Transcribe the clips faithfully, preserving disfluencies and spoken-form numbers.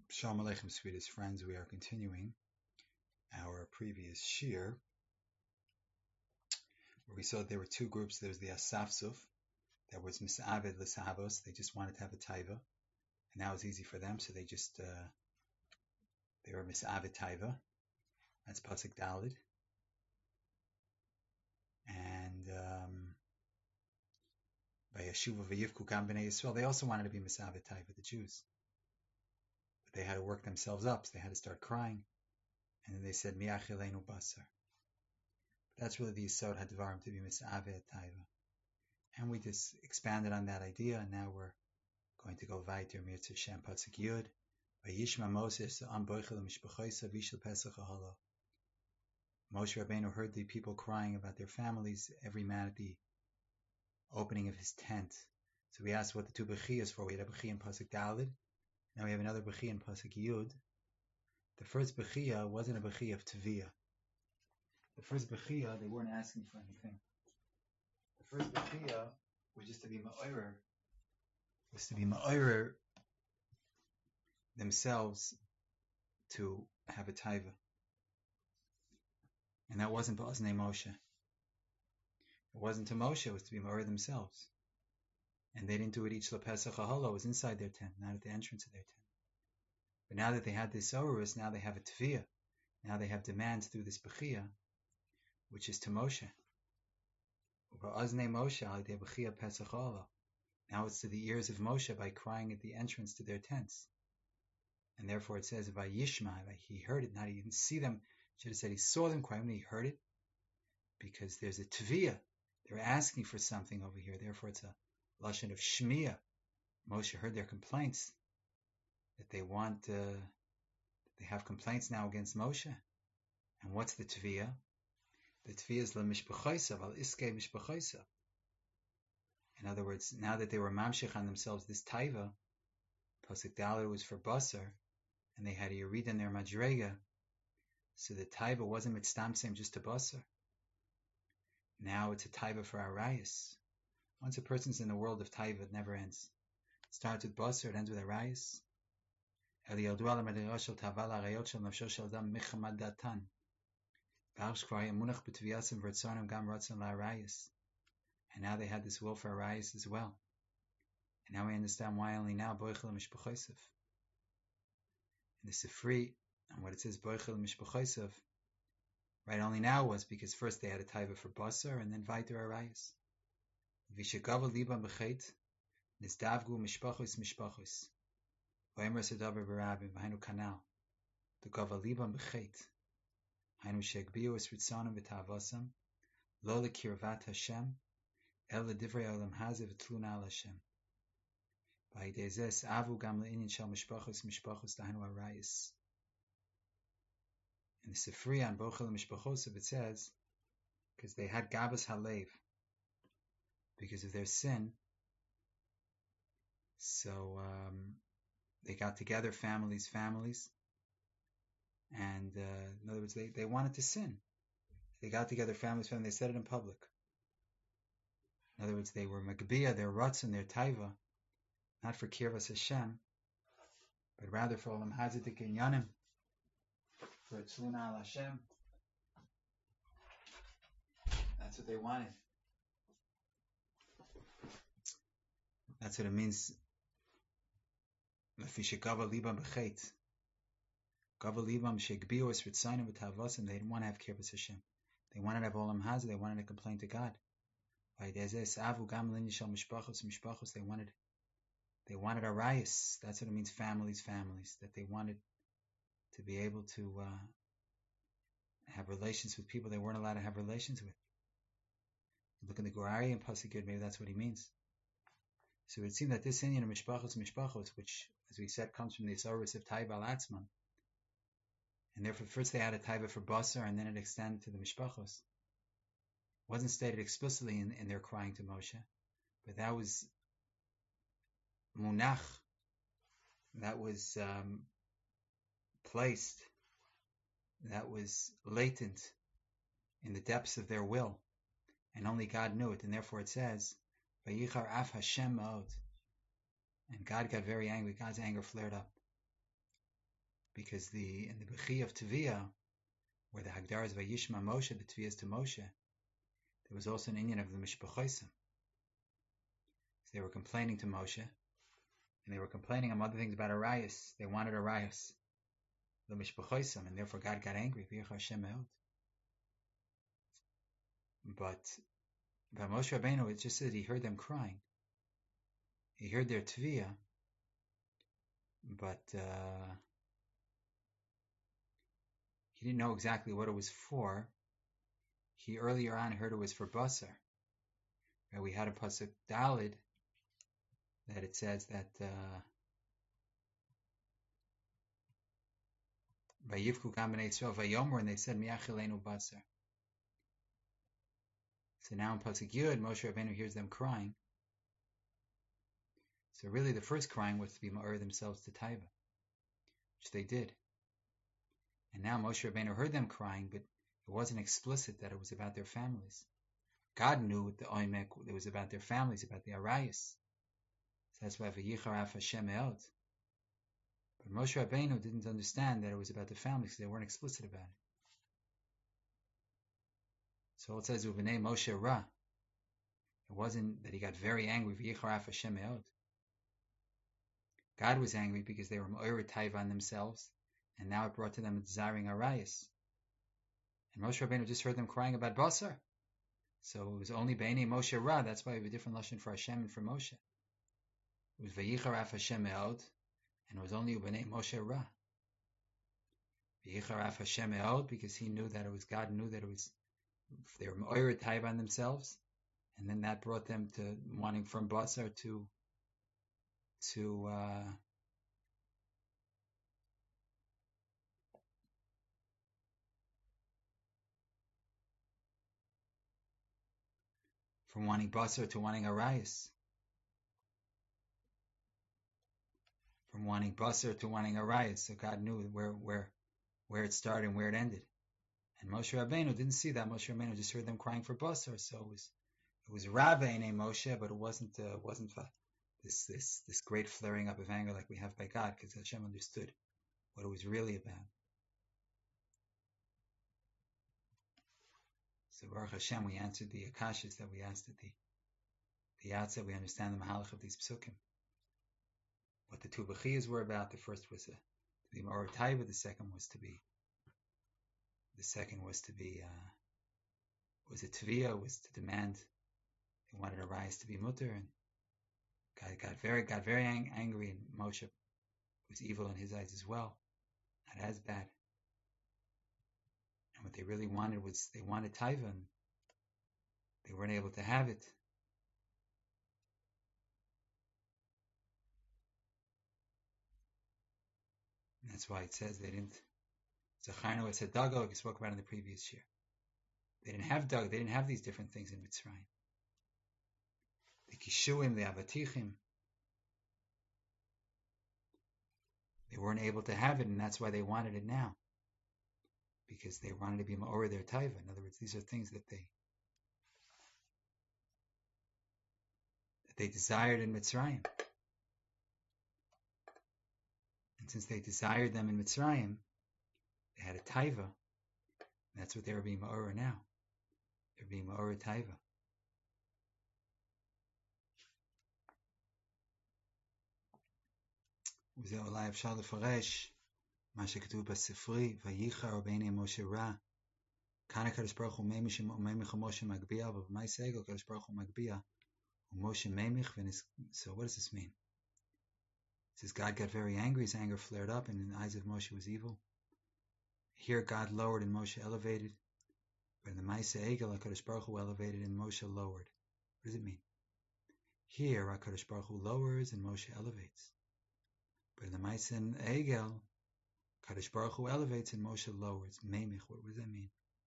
Shalom Aleichem, sweetest friends. We are continuing our previous shir, where we saw that there were two groups. There was the Asafsuf, that was Mis'avid L'Sahavos. They just wanted to have a taiva, and that was easy for them, so they just, uh, they were Mis'avid taiva. That's Pasuk Dalid. And um, by Yeshuva V'yivku Gam B'nei Yisrael, they also wanted to be Mis'avid taiva, the Jews. But they had to work themselves up, so they had to start crying. And then they said, Mi'achilenu basar. That's really the Yisod HaDvarim, to be Mis'avet Taiva. And we just expanded on that idea, and now we're going to go weiter, Mirtz Hashem, Pasuk Yud. Vayishma Moses Am Boichel Mishpachoisa Vishel Pesach Ahalo. Moshe Rabbeinu heard the people crying about their families, every man at the opening of his tent. So we asked what the two Bechiyas for. We had a Bechiya in Pasuk Dalid. Now we have another Bechiya in Pasuk Yud. The first Bechiya wasn't a Bechiya of Teviyah. The first Bechiya, they weren't asking for anything. The first Bechiya was just to be Ma'orer, was to be Ma'orer themselves to have a Taiva. And that wasn't Ba'aznei Moshe. It wasn't to Moshe, it was to be Ma'orer themselves. And they didn't do it each LaPesach HaHolo, it was inside their tent, not at the entrance of their tent. But now that they had this Orus, now they have a Teviyah. Now they have demands through this Bechiya, which is to Moshe. Now it's to the ears of Moshe by crying at the entrance to their tents. And therefore it says, by Yishma, he heard it, not he didn't see them. Should have said he saw them crying, he heard it. Because there's a Teviyah. They're asking for something over here. Therefore it's a Lashon of Shmiya. Moshe heard their complaints. That they want, uh, they have complaints now against Moshe. And what's the Teviyah? The Teviyah is l'mishpachosav, al iskei mishpachosav. In other words, now that they were mamshich on themselves, this taiva, Pasuk Dalet was for basar, and they had a yerid in their madrega, so the taiva wasn't mitztamsem just to basar. Now it's a taiva for arayis. Once a person's in the world of taiva, it never ends. It starts with basar, it ends with arayis. And now they had this will for arayis as well. And now we understand why only now boichel mishpachosav. And the Sifri, and what it says boichel mishpachosav, right? Only now was because first they had a taiva for basar and then vaiter arayis. V'shegava libam b'chet nizdavgu mishpachos mishpachos. V'emer sedaber b'rabim v'hainu kanal. The gava libam b'chet. Hainu shegbiu es ritzanim v'tavasam. Lo lekirvat Hashem. El l'divrei olam hazeh v'tluna al Hashem. V'ayidei zeh avu gam le'inyin shel mishpachos mishpachos dahainu arayis. In the Sifri on Bochel Mishpachosav it says, because they had Gabas Halev, because of their sin, so um, they got together, families, families, and uh, in other words, they, they wanted to sin. They got together, families, families, they said it in public. In other words, they were Magbiya, their Ratzon, their Taiva, not for Kirvas Hashem, but rather for Olam Hazadik Inyanim, for Tzluna al Hashem. That's what they wanted. That's what it means. Lefi shegava libam b'chet. Gava libam shegbiu es ritzayim v'tavasim. They didn't want to have Kirvas Hashem. They wanted to have Olam Hazeh. They wanted to complain to God. Avu gam l'inyan shel mishpachos mishpachos. They wanted, they wanted arayis. That's what it means. Families, families. That they wanted to be able to uh, have relations with people they weren't allowed to have relations with. Look in the Gorari and Pasuk Yud, maybe that's what he means. So it would seem that this Inyan of Mishpachos Mishpachos, which, as we said, comes from the Isorus of Taiva al Atzman, and therefore first they had a Taiva for Basar, and then it extended to the Mishpachos. It wasn't stated explicitly in, in their crying to Moshe, but that was Munach, that was um, placed, that was latent in the depths of their will, and only God knew it, and therefore it says, Vayichar af Hashem ma'od, and God got very angry. God's anger flared up. because the in the Bechi of Teviyah, where the Hagdar is Vayishma Moshe, the Teviyah is to Moshe, there was also an inyan of the Mishpachosim. So they were complaining to Moshe, and they were complaining on other things about Arias. They wanted Arias, the Mishpachosim, and therefore God got angry. But by Moshe Rabbeinu, it just said he heard them crying. He heard their Teviyah, but uh, he didn't know exactly what it was for. He earlier on heard it was for Basar. Right? We had a pasuk Dalid that it says that Vayivku Gam Bnei Yisrael Vayomer, and they said Miachilenu Basar. So now in pasuk Yud, Moshe Rabbeinu hears them crying. So really, the first crying was to be ma'or themselves to Taiva, which they did. And now Moshe Rabbeinu heard them crying, but it wasn't explicit that it was about their families. God knew what the oimek it was about their families, about the arayas. So that's why V'yicharaf Hashem Eod. But Moshe Rabbeinu didn't understand that it was about the families because they weren't explicit about it. So it says U'bnei Moshe Ra. It wasn't that he got very angry. V'yicharaf Hashem Eod. God was angry because they were ma'or taiva on themselves, and now it brought to them a desiring arayas. And Moshe Rabbeinu just heard them crying about Basar. So it was only B'nei Moshe Ra. That's why we have a different lashon for Hashem and for Moshe. It was V'yicharaf Hashem Eod, and it was only B'nei Moshe Ra. V'yicharaf Hashem Eod, because he knew that it was God knew that it was they were ma'or taiva on themselves, and then that brought them to wanting from Basar to to uh, from wanting Basar to wanting Arayas. From wanting Basar to wanting Arayas. So God knew where where where it started and where it ended. And Moshe Rabbeinu didn't see that. Moshe Rabbeinu just heard them crying for Basar. So it was it was Rabbi named Moshe, but it wasn't uh, wasn't uh, this this this great flaring up of anger like we have by God, because Hashem understood what it was really about. So Baruch Hashem, we answered the akashas that we asked at the the outset. We understand the mahalach of these psukim. What the two bechiyas were about. The first was a, to be ma'or taiva. The second was to be. The second was to be. Uh, was a tviyah. Was to demand. They wanted a rise to be mutter, and God got very got very ang- angry, and Moshe was evil in his eyes as well, not as bad. And what they really wanted was they wanted taiva, and they weren't able to have it. And that's why it says they didn't. Zacharnu et Dago, like we spoke about in the previous year. They didn't have Dag. They didn't have these different things in Mitzrayim. The Kishuim, the Avatichim. They weren't able to have it, and that's why they wanted it now. Because they wanted to be ma'or their taiva. In other words, these are things that they that they desired in Mitzrayim. And since they desired them in Mitzrayim, they had a taiva. And that's what they were being ma'or now. They're being ma'or taiva. וזהו אולי אפשר לפרש מה שכתוב בספרי, וייחר בעיני משה רע. כאן הקדוש ברוך הוא מימיך ומשה מגביה, אבל במעשה העגל הקדוש ברוך הוא מגביה, ומשה מימיך. So what does this mean? It says God got very angry, his anger flared up, and in the eyes of Moshe was evil. Here God lowered and Moshe elevated, but in the Maaseh Egel, HaKadosh Baruch Hu elevated and Moshe lowered. What does it mean? Here HaKadosh Baruch Hu lowers and Moshe elevates. But in the Maaseh Egel, HaKadosh Baruch Hu elevates and Moshe lowers. Meimich, what does that mean?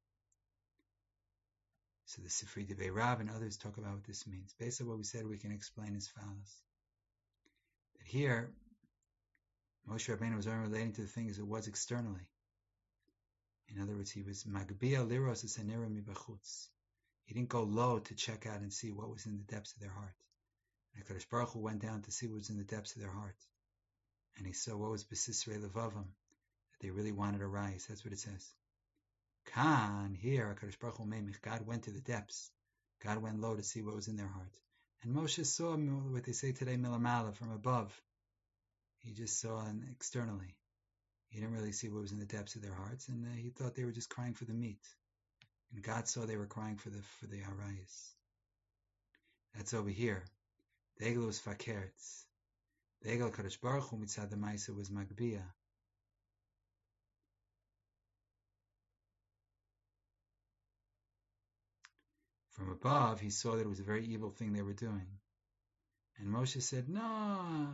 So the Sifri Devei Rav and others talk about what this means. Based on what we said, we can explain as follows. That here, Moshe Rabbeinu was only relating to the things it was externally. In other words, he was Magbia Liros Esanira Mibachutz. He didn't go low to check out and see what was in the depths of their heart. And HaKadosh Baruch Hu went down to see what was in the depths of their heart. And he saw what was Besisrei Levavim, they really wanted a rise. That's what it says. Khan, here, HaKadosh Baruch Hu Meimich, God went to the depths. God went low to see what was in their heart. And Moshe saw what they say today, milamala, from above. He just saw externally. He didn't really see what was in the depths of their hearts, and uh, he thought they were just crying for the meat. And God saw they were crying for the for the arayis. That's over here. The egel was fakert. The egel Kadosh Baruch Hu mitzad the Maisa was magbiya. From above, he saw that it was a very evil thing they were doing. And Moshe said, no,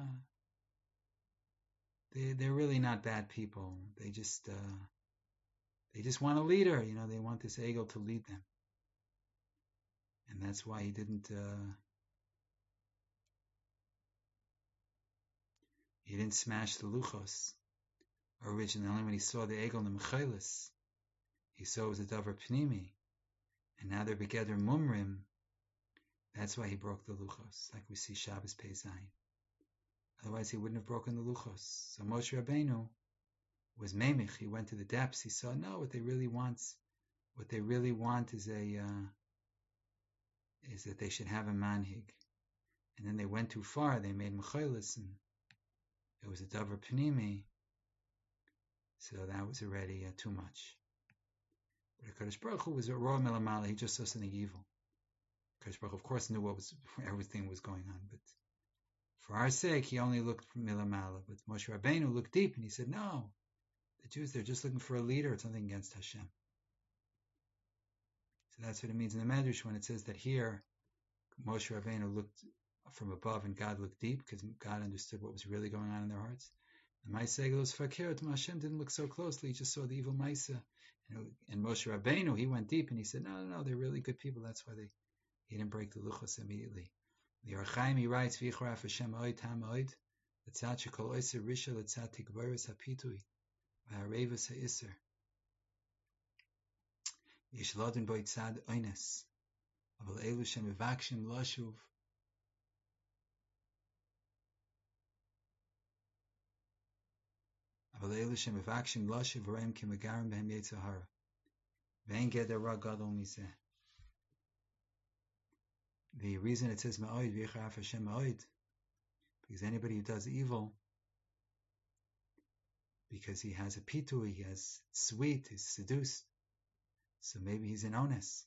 they, they're really not bad people. They just, uh, they just want a leader. You know, they want this egel to lead them. And that's why he didn't, uh, he didn't smash the luchos originally. Only when he saw the egel in the mechelis, he saw it was a davar pnimi. And now they're begeder mumrim. That's why he broke the luchos, like we see Shabbos Pei Zayin. Otherwise, he wouldn't have broken the luchos. So Moshe Rabbeinu was meimich. He went to the depths. He saw, no, what they really want, what they really want is a, uh, is that they should have a manhig. And then they went too far. They made mechelis, and it was a davar pnimi. So that was already uh, too much. But HaKadosh Baruch Hu was a raw melamala. He just saw something evil. HaKadosh Baruch Hu, of course, knew what was everything was going on, but for our sake, he only looked from milamala. But Moshe Rabbeinu looked deep, and he said, "No, the Jews, they're just looking for a leader. It's something against Hashem." So that's what it means in the Medrash when it says that here, Moshe Rabbeinu looked from above, and God looked deep, because God understood what was really going on in their hearts. The Maisa Eglos Fakir, Hashem didn't look so closely; he just saw the evil Maisa. And Moshe Rabbeinu, he went deep, and he said, "No, no, no, they're really good people. That's why they." He didn't break the luchos immediately. The Or Chaim, he writes, V'yichraf Hashem oid tam oid, l'tzat shekol oiser risha l'tzat tigboris hapitui, v'harevus ha'isser. Yesh lodin boi tzad oines, aval elu shem mevakshim lashuv. Aval elu shem mevakshim lashuv v'reim ki megarim behem yetzahara. V'en geder ra gadol mizeh. The reason it says ma'oid, v'yichraf Hashem ma'oid, because anybody who does evil, because he has a pitu, he has sweet, he's seduced, so maybe he's an ones.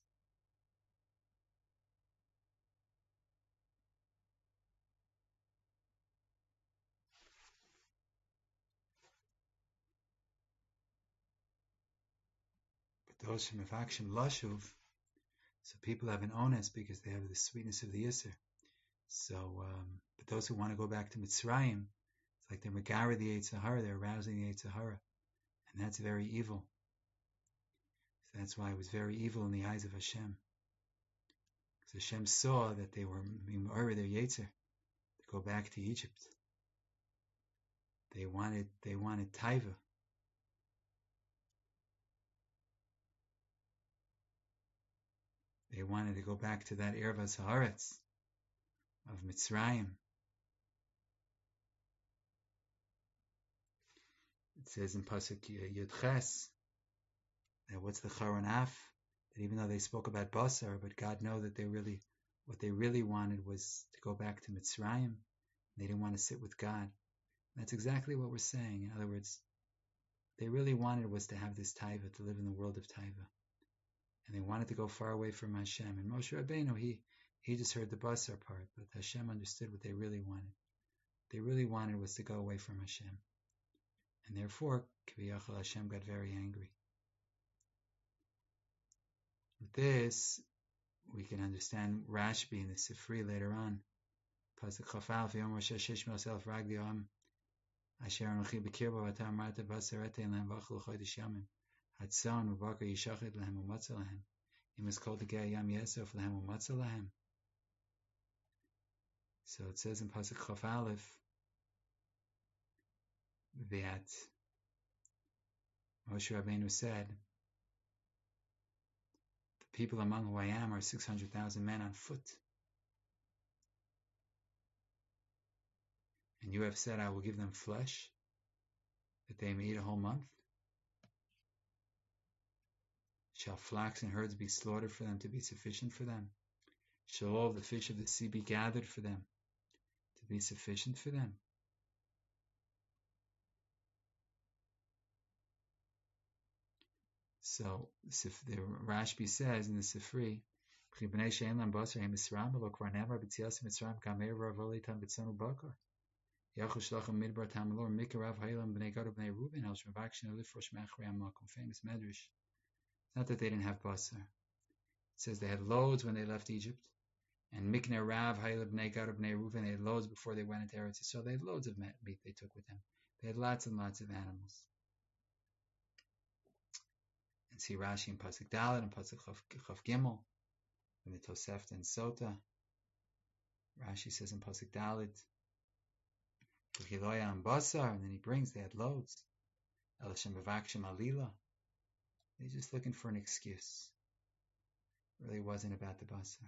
But those from Mefakshim Lashuv, so people have an ones because they have the sweetness of the Yisr. So, um, but those who want to go back to Mitzrayim, it's like they're Megara the Yetzer Hara, they're arousing the Yetzer Hara, and that's very evil. So that's why it was very evil in the eyes of Hashem. Because Hashem saw that they were over their Yetzer to go back to Egypt. They wanted, they wanted Taiva. They wanted to go back to that Ervas Haaretz of Mitzrayim. It says in Pasuk Yud Ches that what's the Charon Af? That even though they spoke about Basar, but God knew that they really, what they really wanted was to go back to Mitzrayim. They didn't want to sit with God. And that's exactly what we're saying. In other words, what they really wanted was to have this Taiva, to live in the world of Taiva. And they wanted to go far away from Hashem. And Moshe Rabbeinu, he, he just heard the Basar part, but Hashem understood what they really wanted. What they really wanted was to go away from Hashem. And therefore, Kiviyachal, Hashem got very angry. With this, we can understand Rashbi in the Sifri later on. Pasuk Chafal, V'yom Rosh Hashesh Melself Ragli Am, Asher Anochi B'kirbo V'atam Marta Basar Ete Lehem V'achlu Chodesh Yamim. Hatzon Ubakar Yishachid Lehem Umatzah Lehem. He must call the Gei Yam Yesef Lehem Umatzah Lehem. So it says in Pasuk Chaf Aleph that Moshe Rabbeinu said, the people among who I am are six hundred thousand men on foot. And you have said, I will give them flesh, that they may eat a whole month. Shall flocks and herds be slaughtered for them to be sufficient for them? Shall all the fish of the sea be gathered for them to be sufficient for them? So the Rashbi says in the Sifri, famous medrash. Not that they didn't have basar. It says they had loads when they left Egypt, and Mikne Rav Hayla bnei Gad bnei Reuven, they had loads before they went into Eretz Yisrael. They had loads of meat they took with them. They had lots and lots of animals. And see Rashi in Pasuk Dalet and Pasuk Chav Gimel, in the Tosefta and Sota. Rashi says in Pasuk Dalet, V'chiloya and Basar, and then he brings, they had loads. Elishem Bavakshim Alila. They're just looking for an excuse. It really wasn't about the Basar.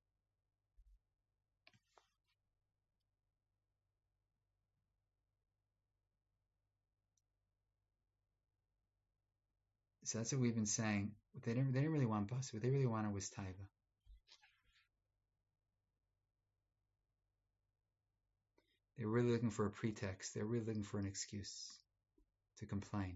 So that's what we've been saying. They didn't, they didn't really want Basar. What they really wanted was Taiva. They were really looking for a pretext. They were really looking for an excuse to complain.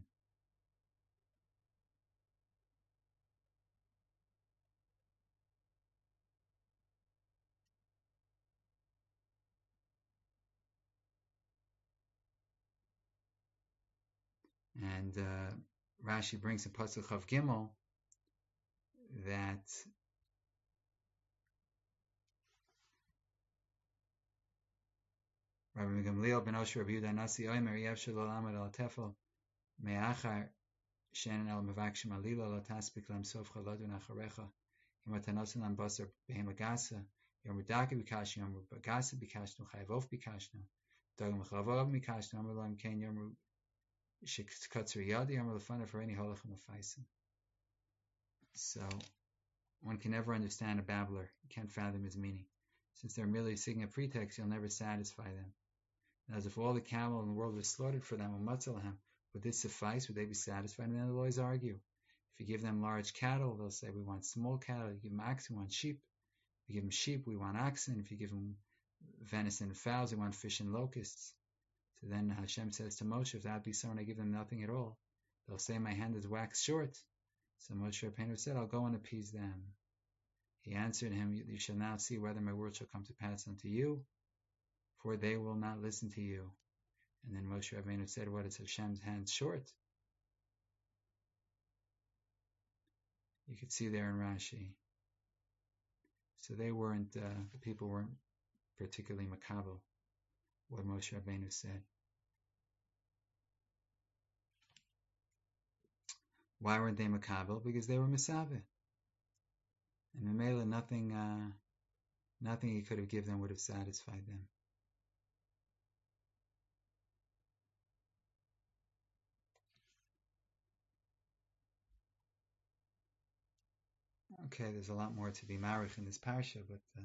And uh, Rashi brings in Pasuk Chav Gimel that Rabbi Gamliel ben Osher Rabbi Yehuda Nasi Omer Yev Shelo Lamed Al Tefel Me'achar Shenin El Mevakshim Alila Lo Taspik Lam Sof Chaladun Acharecha Yom Atanosin Lam Basar Behem Agasa Yom Rudaka Bikashnu Yom Agasa Bikashnu Chayavov Bikashnu Dagam Chavov Bikashnu Yom Lam Ken Yom Shekatzer Yadi Yom Lefana for any Holachem Afaisim. So one can never understand a babbler. You can't fathom his meaning. Since they're merely seeking a pretext, you'll never satisfy them. As if all the camel in the world was slaughtered for them, would this suffice? Would they be satisfied? And then the lawyers argue. If you give them large cattle, they'll say, we want small cattle. You give them oxen, we want sheep. If you give them sheep, we want oxen. If you give them venison and fowls, we want fish and locusts. So then Hashem says to Moshe, if that be so and I give them nothing at all, they'll say, my hand is waxed short. So Moshe Rabbeinu said, I'll go and appease them. He answered him, you shall now see whether my word shall come to pass unto you, for they will not listen to you. And then Moshe Rabbeinu said, what is Hashem's hand short? You could see there in Rashi. So they weren't, uh, the people weren't particularly makabel what Moshe Rabbeinu said. Why weren't they makabel? Because they were misaveh. And Mamela, nothing, uh, nothing he could have given them would have satisfied them. Okay, there's a lot more to be marich in this parsha, but uh,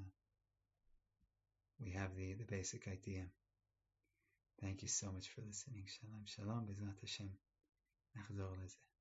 we have the, the basic idea. Thank you so much for listening. Shalom, shalom, B'ezrat Hashem. Nachzor lezeh.